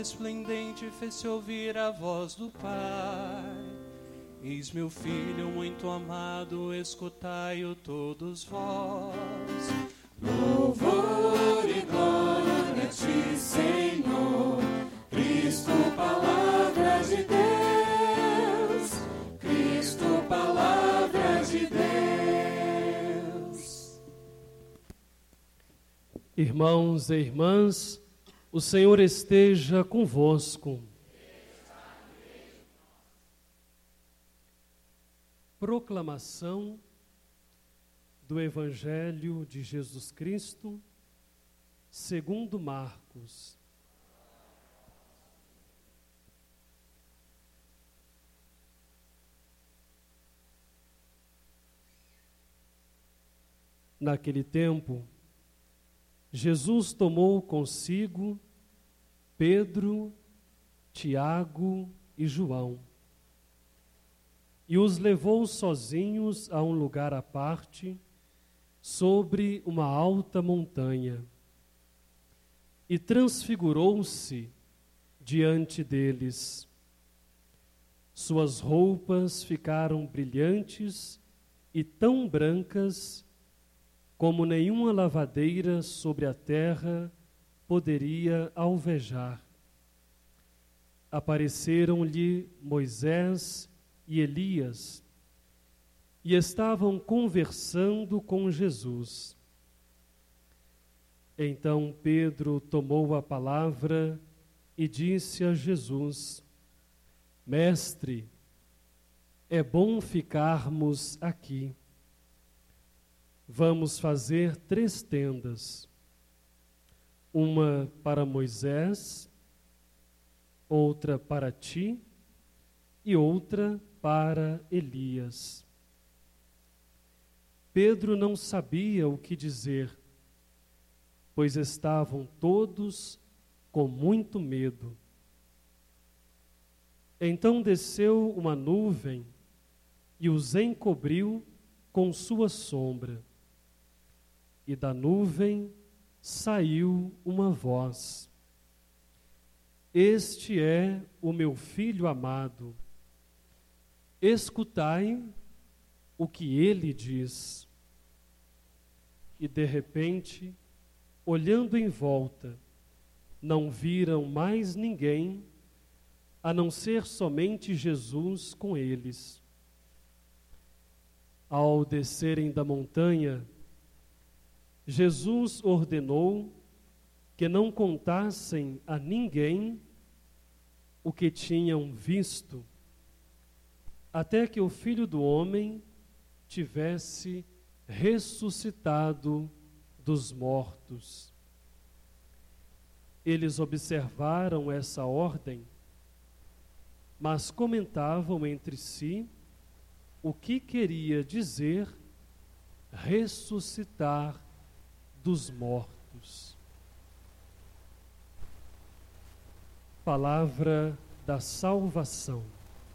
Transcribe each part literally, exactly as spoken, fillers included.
resplendente fez-se ouvir a voz do Pai. Eis meu filho muito amado, escutai-o todos vós. Louvor e glória a ti, Senhor, Cristo, palavra de Deus, Cristo, palavra de Deus. Irmãos e irmãs, o Senhor esteja convosco. Proclamação do Evangelho de Jesus Cristo, segundo Marcos. Naquele tempo, Jesus tomou consigo Pedro, Tiago e João e os levou sozinhos a um lugar à parte, sobre uma alta montanha, e transfigurou-se diante deles. Suas roupas ficaram brilhantes e tão brancas como nenhuma lavadeira sobre a terra poderia alvejar. Apareceram-lhe Moisés e Elias, e estavam conversando com Jesus. Então Pedro tomou a palavra e disse a Jesus: Mestre, é bom ficarmos aqui. Vamos fazer três tendas, uma para Moisés, outra para ti e outra para Elias. Pedro não sabia o que dizer, pois estavam todos com muito medo. Então desceu uma nuvem e os encobriu com sua sombra. E da nuvem saiu uma voz: Este é o meu filho amado. Escutai o que ele diz. E de repente, olhando em volta, não viram mais ninguém, a não ser somente Jesus com eles. Ao descerem da montanha, Jesus ordenou que não contassem a ninguém o que tinham visto, até que o Filho do Homem tivesse ressuscitado dos mortos. Eles observaram essa ordem, mas comentavam entre si o que queria dizer ressuscitar dos mortos. Palavra da salvação.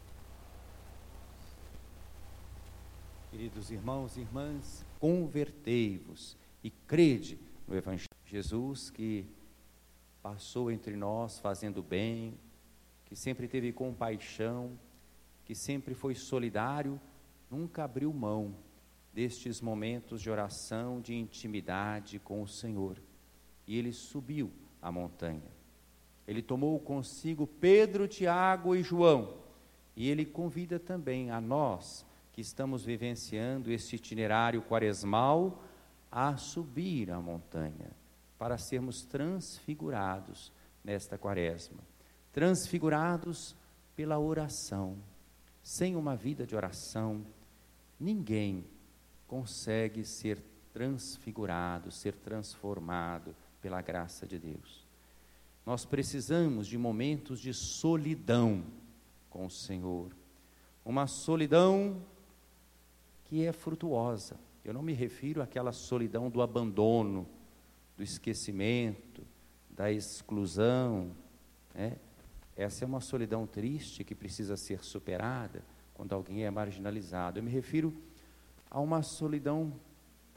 Queridos irmãos e irmãs, convertei-vos e crede no Evangelho. Jesus, que passou entre nós fazendo bem, que sempre teve compaixão, que sempre foi solidário, nunca abriu mão destes momentos de oração, de intimidade com o Senhor. E ele subiu a montanha. Ele tomou consigo Pedro, Tiago e João. E ele convida também a nós, que estamos vivenciando esse itinerário quaresmal, a subir a montanha, para sermos transfigurados nesta quaresma. Transfigurados pela oração. Sem uma vida de oração, ninguém consegue ser transfigurado, ser transformado pela graça de Deus. Nós precisamos de momentos de solidão com o Senhor. Uma solidão que é frutuosa. Eu não me refiro àquela solidão do abandono, do esquecimento, da exclusão, né? Essa é uma solidão triste que precisa ser superada quando alguém é marginalizado. Eu me refiro a uma solidão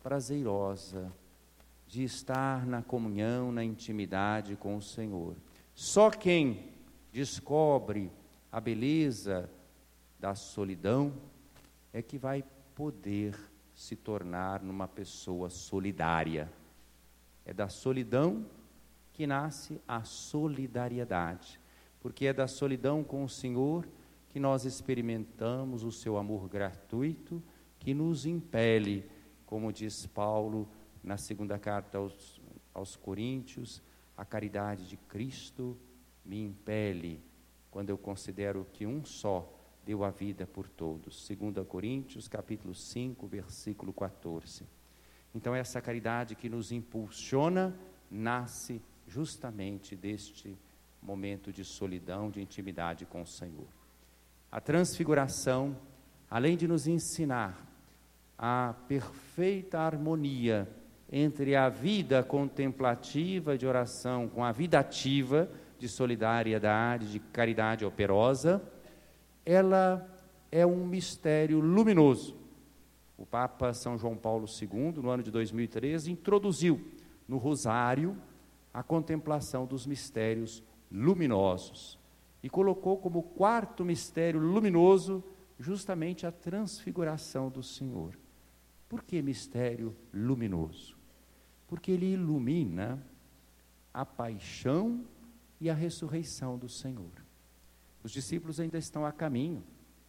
prazerosa, de estar na comunhão, na intimidade com o Senhor. Só quem descobre a beleza da solidão é que vai poder se tornar numa pessoa solidária. É da solidão que nasce a solidariedade, porque é da solidão com o Senhor que nós experimentamos o seu amor gratuito, que nos impele, como diz Paulo na segunda carta aos, aos Coríntios, a caridade de Cristo me impele, quando eu considero que um só deu a vida por todos. segunda Coríntios, capítulo cinco, versículo quatorze. Então, essa caridade que nos impulsiona, nasce justamente deste momento de solidão, de intimidade com o Senhor. A transfiguração, além de nos ensinar a perfeita harmonia entre a vida contemplativa de oração com a vida ativa de solidariedade, de caridade operosa, ela é um mistério luminoso. O Papa São João Paulo segundo, no ano de dois mil e treze, introduziu no rosário a contemplação dos mistérios luminosos e colocou como quarto mistério luminoso justamente a transfiguração do Senhor. Por que mistério luminoso? Porque ele ilumina a paixão e a ressurreição do Senhor. Os discípulos ainda estão a caminho,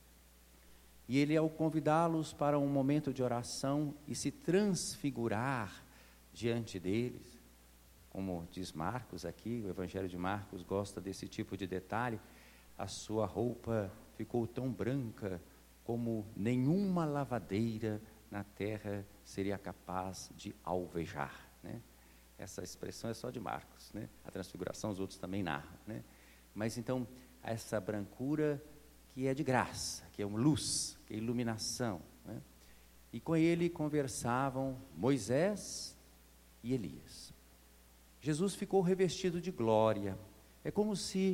e ele, ao convidá-los para um momento de oração e se transfigurar diante deles, como diz Marcos aqui, o Evangelho de Marcos gosta desse tipo de detalhe, a sua roupa ficou tão branca como nenhuma lavadeira na terra seria capaz de alvejar, né? Essa expressão é só de Marcos, né? A transfiguração os outros também narram, né? Mas então, essa brancura que é de graça, que é uma luz, que é iluminação, né? E com ele conversavam Moisés e Elias. Jesus ficou revestido de glória. É como se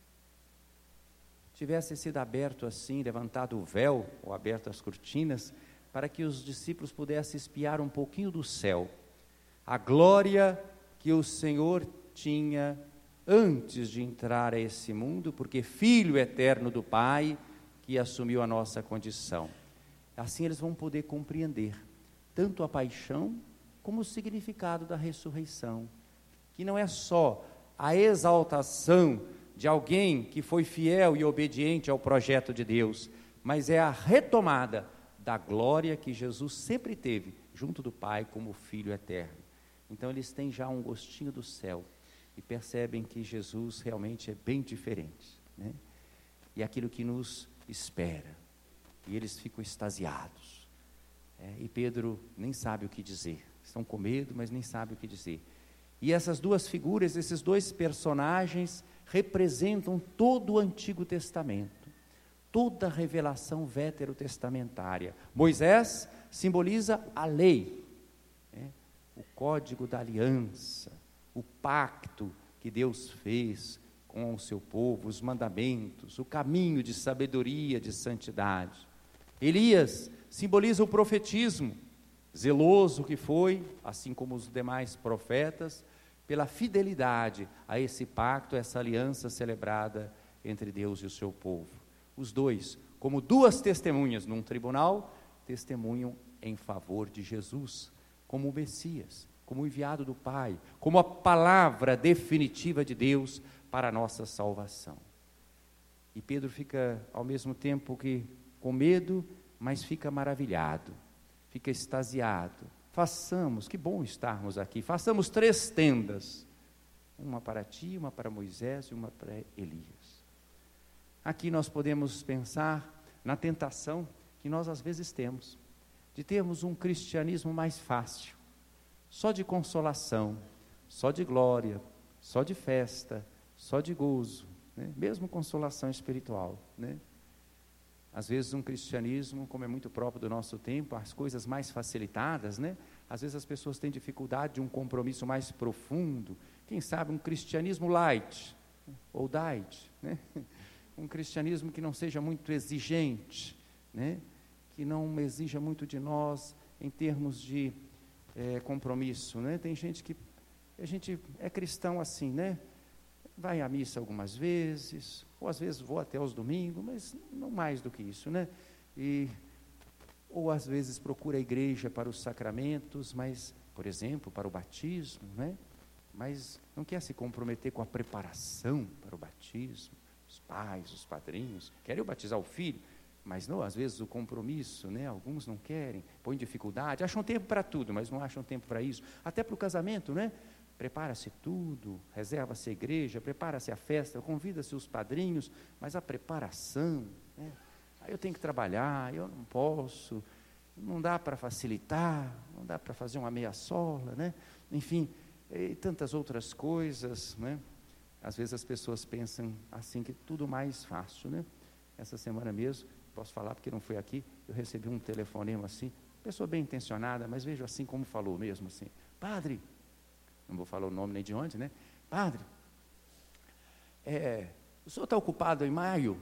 tivesse sido aberto assim, levantado o véu, ou aberto as cortinas, para que os discípulos pudessem espiar um pouquinho do céu. A glória que o Senhor tinha antes de entrar a esse mundo, porque Filho eterno do Pai, que assumiu a nossa condição. Assim eles vão poder compreender tanto a paixão, como o significado da ressurreição, que não é só a exaltação de alguém que foi fiel e obediente ao projeto de Deus, mas é a retomada da glória que Jesus sempre teve, junto do Pai, como Filho eterno. Então eles têm já um gostinho do céu, e percebem que Jesus realmente é bem diferente, né? E aquilo que nos espera, e eles ficam extasiados, é, e Pedro nem sabe o que dizer, estão com medo, mas nem sabe o que dizer. E essas duas figuras, esses dois personagens, representam todo o Antigo Testamento, toda a revelação veterotestamentária. Moisés simboliza a lei, né? O código da aliança, o pacto que Deus fez com o seu povo, os mandamentos, o caminho de sabedoria, de santidade. Elias simboliza o profetismo, zeloso que foi, assim como os demais profetas, pela fidelidade a esse pacto, essa aliança celebrada entre Deus e o seu povo. Os dois, como duas testemunhas num tribunal, testemunham em favor de Jesus, como o Messias, como o enviado do Pai, como a palavra definitiva de Deus para a nossa salvação. E Pedro fica, ao mesmo tempo que com medo, mas fica maravilhado, fica extasiado. Façamos, que bom estarmos aqui, façamos três tendas, uma para ti, uma para Moisés e uma para Elias. Aqui nós podemos pensar na tentação que nós às vezes temos, de termos um cristianismo mais fácil, só de consolação, só de glória, só de festa, só de gozo, né? Mesmo consolação espiritual, né? Às vezes um cristianismo, como é muito próprio do nosso tempo, as coisas mais facilitadas, né? Às vezes as pessoas têm dificuldade de um compromisso mais profundo, quem sabe um cristianismo light, ou diet, né? Um cristianismo que não seja muito exigente, né? Que não exija muito de nós em termos de é, compromisso, né? Tem gente que, a gente é cristão assim, né? vai à missa algumas vezes, ou às vezes vou até aos domingos, mas não mais do que isso, né? E, ou às vezes procura a igreja para os sacramentos, mas, por exemplo, para o batismo, né? Mas não quer se comprometer com a preparação para o batismo. Os pais, os padrinhos, querem batizar o filho, mas não, às vezes o compromisso, né? Alguns não querem, põem dificuldade, acham tempo para tudo, mas não acham tempo para isso. Até para o casamento, né? Prepara-se tudo, reserva-se a igreja, prepara-se a festa, convida-se os padrinhos, mas a preparação, né? Aí eu tenho que trabalhar, eu não posso, não dá para facilitar, não dá para fazer uma meia sola, né? Enfim, e tantas outras coisas, né? Às vezes as pessoas pensam assim que tudo mais fácil, né? Essa semana mesmo, posso falar porque não foi aqui, eu recebi um telefonema assim, pessoa bem intencionada, mas vejo assim como falou mesmo assim, padre, não vou falar o nome nem de onde, né? Padre, é, o senhor está ocupado em maio?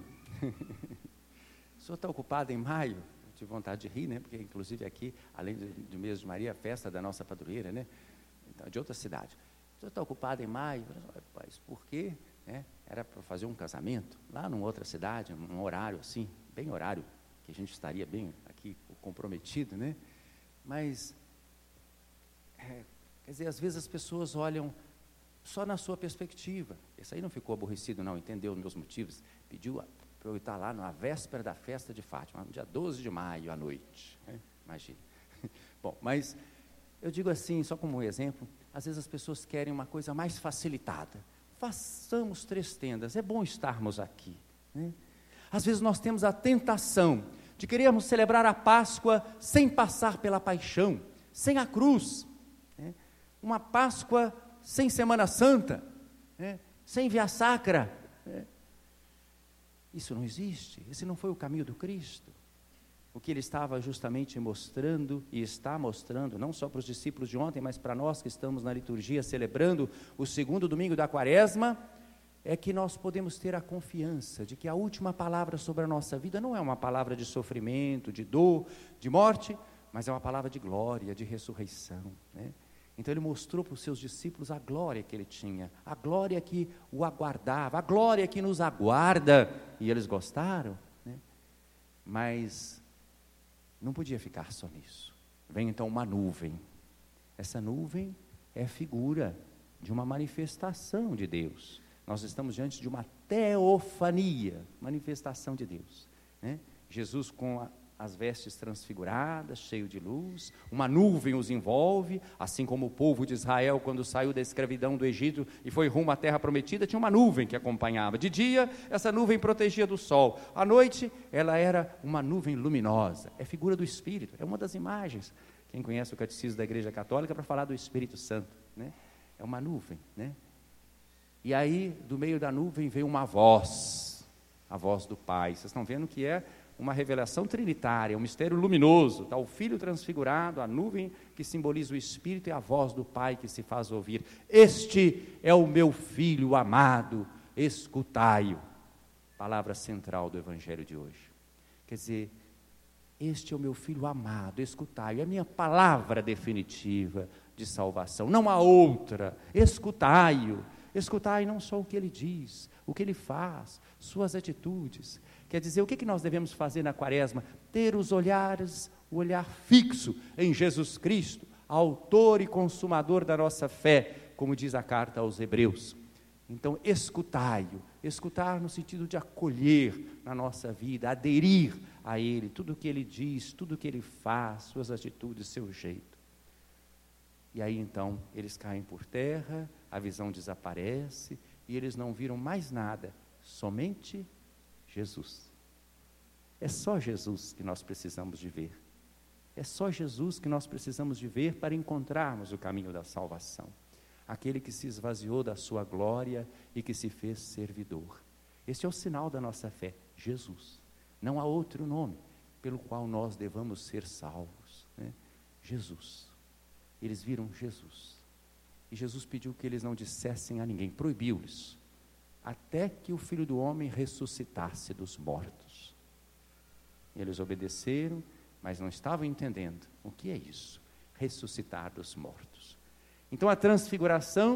O senhor está ocupado em maio? Eu tive vontade de rir, né? Porque inclusive aqui, além do, do mês de Maria, a festa da nossa padroeira, né? Então, de outra cidade. O senhor está ocupado em maio? Mas por quê? É, era para fazer um casamento, lá numa outra cidade, num horário assim, bem horário, que a gente estaria bem aqui comprometido, né? Mas, é, quer dizer, às vezes as pessoas olham só na sua perspectiva. Esse aí não ficou aborrecido, não, entendeu os meus motivos, pediu para eu estar lá na véspera da festa de Fátima, no dia doze de maio, à noite, né? Imagina. Bom, mas eu digo assim, só como um exemplo, às vezes as pessoas querem uma coisa mais facilitada. Façamos três tendas, é bom estarmos aqui, né? Às vezes nós temos a tentação de querermos celebrar a Páscoa sem passar pela paixão, sem a cruz, né? Uma Páscoa sem Semana Santa, né? Sem Via Sacra, né? Isso não existe, esse não foi o caminho do Cristo. O que ele estava justamente mostrando e está mostrando, não só para os discípulos de ontem, mas para nós que estamos na liturgia celebrando o segundo domingo da Quaresma, é que nós podemos ter a confiança de que a última palavra sobre a nossa vida não é uma palavra de sofrimento, de dor, de morte, mas é uma palavra de glória, de ressurreição, né? Então ele mostrou para os seus discípulos a glória que ele tinha, a glória que o aguardava, a glória que nos aguarda, e eles gostaram, né? Mas não podia ficar só nisso. Vem então uma nuvem. Essa nuvem é figura de uma manifestação de Deus. Nós estamos diante de uma teofania, manifestação de Deus, né? Jesus com a, as vestes transfiguradas, cheio de luz, uma nuvem os envolve, assim como o povo de Israel, quando saiu da escravidão do Egito e foi rumo à terra prometida, tinha uma nuvem que acompanhava. De dia, essa nuvem protegia do sol. À noite, ela era uma nuvem luminosa. É figura do Espírito, é uma das imagens. Quem conhece o catecismo da Igreja Católica, para falar do Espírito Santo, né? É uma nuvem, né? E aí, do meio da nuvem, veio uma voz, a voz do Pai. Vocês estão vendo que é uma revelação trinitária, um mistério luminoso. Está o Filho transfigurado, a nuvem que simboliza o Espírito e a voz do Pai que se faz ouvir. Este é o meu Filho amado, escutai-o. Palavra central do Evangelho de hoje. Quer dizer, este é o meu Filho amado, escutai-o. É a minha palavra definitiva de salvação, não há outra. Escutai-o. Escutai não só o que ele diz, o que ele faz, suas atitudes. Quer dizer, o que, que nós devemos fazer na Quaresma? Ter os olhares, o olhar fixo em Jesus Cristo, autor e consumador da nossa fé, como diz a carta aos Hebreus. Então, escutai-o, escutar no sentido de acolher na nossa vida, aderir a Ele, tudo o que Ele diz, tudo o que Ele faz, suas atitudes, seu jeito. E aí então, eles caem por terra, a visão desaparece, e eles não viram mais nada, somente Jesus. É só Jesus que nós precisamos de ver. É só Jesus que nós precisamos de ver para encontrarmos o caminho da salvação. Aquele que se esvaziou da sua glória e que se fez servidor. Esse é o sinal da nossa fé, Jesus. Não há outro nome pelo qual nós devamos ser salvos, né? Jesus. Eles viram Jesus. E Jesus pediu que eles não dissessem a ninguém, proibiu-lhes, até que o Filho do Homem ressuscitasse dos mortos. Eles obedeceram, mas não estavam entendendo o que é isso, ressuscitar dos mortos. Então a transfiguração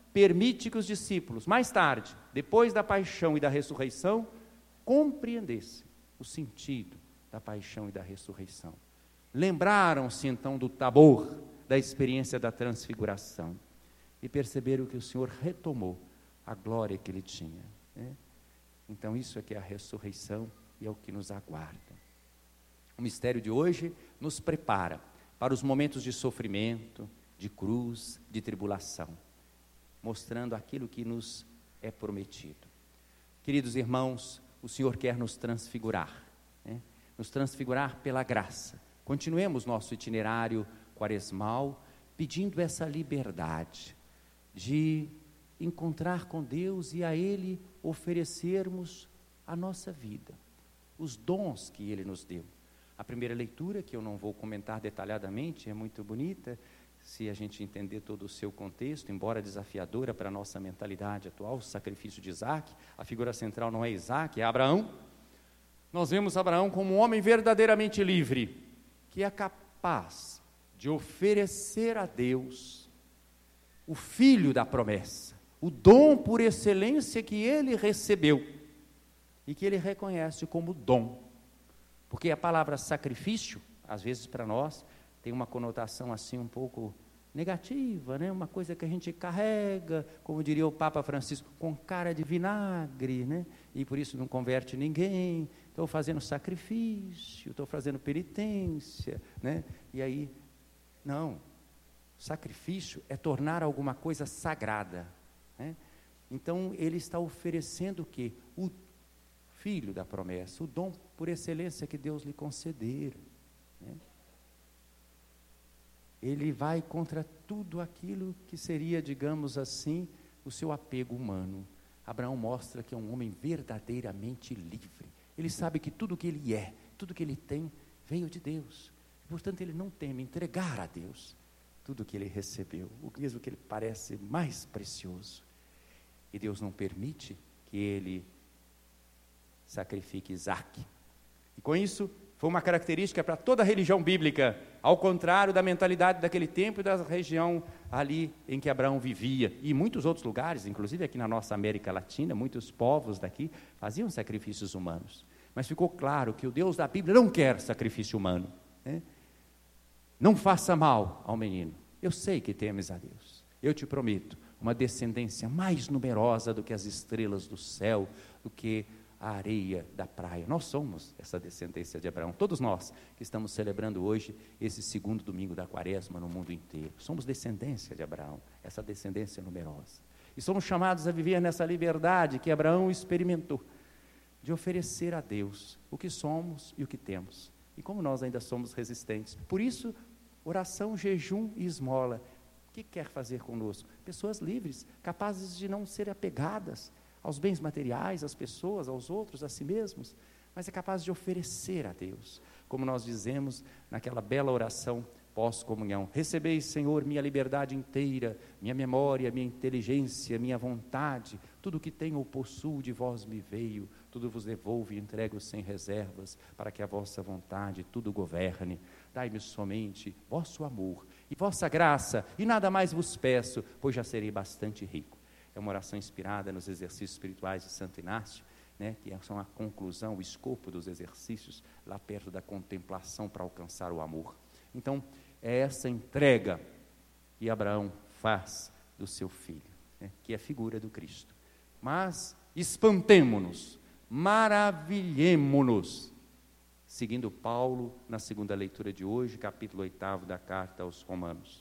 permite que os discípulos, mais tarde, depois da paixão e da ressurreição, compreendessem o sentido da paixão e da ressurreição. Lembraram-se então do Tabor, da experiência da transfiguração, e perceberam que o Senhor retomou a glória que ele tinha, né? Então isso é que é a ressurreição e é o que nos aguarda. O mistério de hoje nos prepara para os momentos de sofrimento, de cruz, de tribulação, mostrando aquilo que nos é prometido. Queridos irmãos, o Senhor quer nos transfigurar, né? Nos transfigurar pela graça. Continuemos nosso itinerário quaresmal, pedindo essa liberdade de encontrar com Deus e a Ele oferecermos a nossa vida, os dons que Ele nos deu. A primeira leitura, que eu não vou comentar detalhadamente, é muito bonita, se a gente entender todo o seu contexto, embora desafiadora para a nossa mentalidade atual, o sacrifício de Isaac, a figura central não é Isaac, é Abraão. Nós vemos Abraão como um homem verdadeiramente livre, que é capaz de oferecer a Deus o filho da promessa, o dom por excelência que ele recebeu e que ele reconhece como dom. Porque a palavra sacrifício, às vezes para nós, tem uma conotação assim um pouco negativa, né? Uma coisa que a gente carrega, como diria o Papa Francisco, com cara de vinagre, né? E por isso não converte ninguém. Estou fazendo sacrifício, estou fazendo penitência, né? E aí, não, sacrifício é tornar alguma coisa sagrada, né? Então ele está oferecendo o quê? O filho da promessa, o dom por excelência que Deus lhe conceder, né? Ele vai contra tudo aquilo que seria, digamos assim, o seu apego humano. Abraão mostra que é um homem verdadeiramente livre. Ele sabe que tudo que ele é, tudo que ele tem, veio de Deus. Portanto, ele não teme entregar a Deus tudo que ele recebeu, o mesmo que ele parece mais precioso. E Deus não permite que ele sacrifique Isaac. E com isso, foi uma característica para toda a religião bíblica, ao contrário da mentalidade daquele tempo e da região ali em que Abraão vivia. E em muitos outros lugares, inclusive aqui na nossa América Latina, muitos povos daqui faziam sacrifícios humanos. Mas ficou claro que o Deus da Bíblia não quer sacrifício humano, né? Não faça mal ao menino. Eu sei que temes a Deus. Eu te prometo uma descendência mais numerosa do que as estrelas do céu, do que a areia da praia. Nós somos essa descendência de Abraão, todos nós que estamos celebrando hoje esse segundo domingo da quaresma no mundo inteiro, somos descendência de Abraão, essa descendência numerosa, e somos chamados a viver nessa liberdade que Abraão experimentou, de oferecer a Deus o que somos e o que temos, e como nós ainda somos resistentes, por isso, oração, jejum e esmola. O que quer fazer conosco? Pessoas livres, capazes de não ser apegadas aos bens materiais, às pessoas, aos outros, a si mesmos, mas é capaz de oferecer a Deus, como nós dizemos naquela bela oração pós-comunhão: recebeis, Senhor, minha liberdade inteira, minha memória, minha inteligência, minha vontade, tudo o que tenho ou possuo de vós me veio, tudo vos devolvo e entrego sem reservas, para que a vossa vontade tudo governe. Dai-me somente vosso amor e vossa graça, e nada mais vos peço, pois já serei bastante rico. É uma oração inspirada nos exercícios espirituais de Santo Inácio, né, que são a conclusão, o escopo dos exercícios, lá perto da contemplação para alcançar o amor. Então, é essa entrega que Abraão faz do seu filho, né, que é a figura do Cristo. Mas espantemo-nos, maravilhemo-nos, seguindo Paulo na segunda leitura de hoje, capítulo oitavo da carta aos Romanos.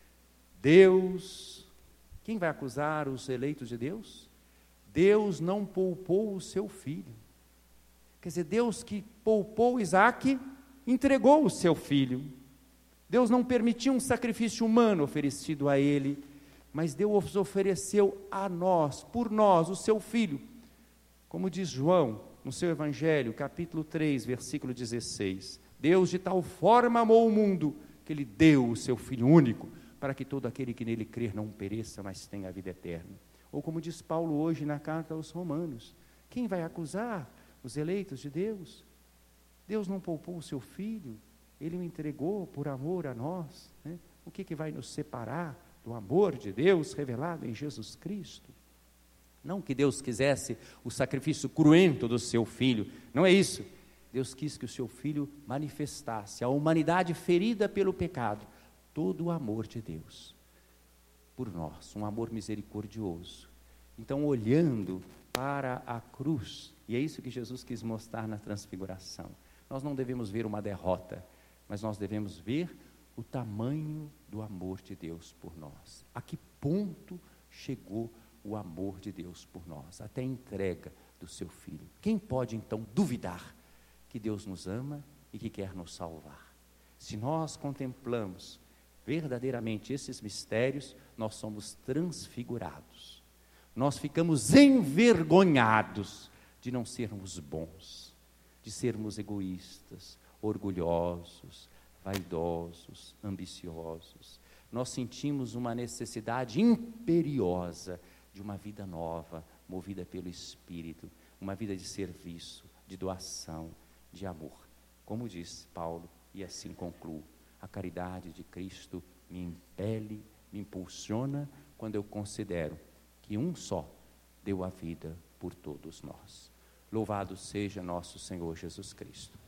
Deus... Quem vai acusar os eleitos de Deus? Deus não poupou o seu filho. Quer dizer, Deus que poupou Isaac, entregou o seu filho. Deus não permitiu um sacrifício humano oferecido a ele, mas Deus ofereceu a nós, por nós, o seu filho. Como diz João, no seu Evangelho, capítulo três, versículo dezesseis. Deus de tal forma amou o mundo, que ele deu o seu filho único, para que todo aquele que nele crer não pereça, mas tenha a vida eterna. Ou como diz Paulo hoje na carta aos Romanos: quem vai acusar os eleitos de Deus? Deus não poupou o seu filho, ele o entregou por amor a nós, né? O que, que vai nos separar do amor de Deus revelado em Jesus Cristo. Não que Deus quisesse o sacrifício cruento do seu Filho, não é isso. Deus quis que o seu Filho manifestasse à humanidade ferida pelo pecado todo o amor de Deus por nós, um amor misericordioso. Então, olhando para a cruz, e é isso que Jesus quis mostrar na transfiguração, nós não devemos ver uma derrota, mas nós devemos ver o tamanho do amor de Deus por nós. A que ponto chegou o amor de Deus por nós, até a entrega do seu Filho. Quem pode então duvidar que Deus nos ama e que quer nos salvar? Se nós contemplamos verdadeiramente esses mistérios, nós somos transfigurados. Nós ficamos envergonhados de não sermos bons, de sermos egoístas, orgulhosos, vaidosos, ambiciosos. Nós sentimos uma necessidade imperiosa de uma vida nova, movida pelo Espírito, uma vida de serviço, de doação, de amor. Como diz Paulo, e assim concluo, a caridade de Cristo me impele, me impulsiona quando eu considero que um só deu a vida por todos nós. Louvado seja nosso Senhor Jesus Cristo.